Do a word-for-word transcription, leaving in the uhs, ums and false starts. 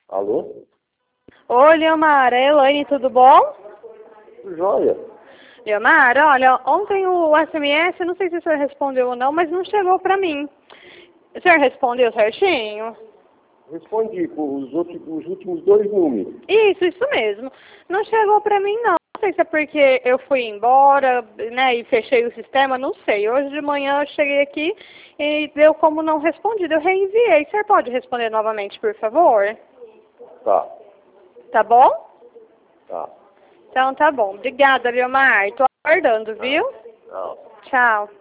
Alô? Oi, Leomar, é Elaine, tudo bom? Joia. Leomar, olha, ontem o S M S, não sei se o senhor respondeu ou não, mas não chegou pra mim. O senhor respondeu certinho? Respondi com os, outros, os últimos dois números. Isso, isso mesmo. Não chegou pra mim, não. Não sei se é porque eu fui embora, né, e fechei o sistema, não sei. Hoje de manhã eu cheguei aqui e deu como não respondido. Eu reenviei. O senhor pode responder novamente, por favor? Tá, Tá bom? tá. Então tá bom. Obrigada, Leomar. Tô aguardando, viu? Tá. Tchau.